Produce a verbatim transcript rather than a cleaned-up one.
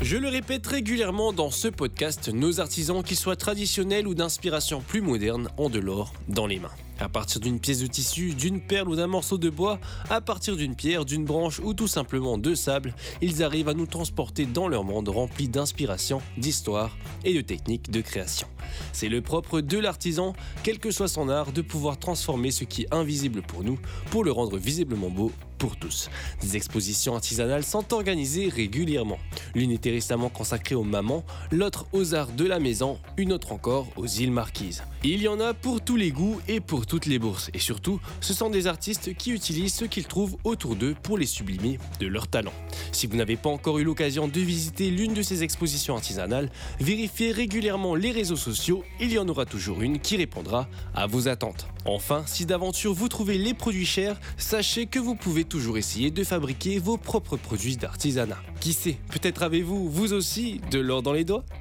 Je le répète régulièrement dans ce podcast, nos artisans, qu'ils soient traditionnels ou d'inspiration plus moderne, ont de l'or dans les mains. À partir d'une pièce de tissu, d'une perle ou d'un morceau de bois, à partir d'une pierre, d'une branche ou tout simplement de sable, ils arrivent à nous transporter dans leur monde rempli d'inspiration, d'histoire et de techniques de création. C'est le propre de l'artisan, quel que soit son art, de pouvoir transformer ce qui est invisible pour nous, pour le rendre visiblement beau pour tous. Des expositions artisanales sont organisées régulièrement. L'une était récemment consacrée aux mamans, l'autre aux arts de la maison, une autre encore aux îles Marquises. Il y en a pour tous les goûts et pour toutes les bourses. Et surtout, ce sont des artistes qui utilisent ce qu'ils trouvent autour d'eux pour les sublimer de leur talent. Si vous n'avez pas encore eu l'occasion de visiter l'une de ces expositions artisanales, vérifiez régulièrement les réseaux sociaux, il y en aura toujours une qui répondra à vos attentes. Enfin, si d'aventure vous trouvez les produits chers, sachez que vous pouvez toujours essayer de fabriquer vos propres produits d'artisanat. Qui sait, peut-être avez-vous, vous aussi, de l'or dans les doigts ?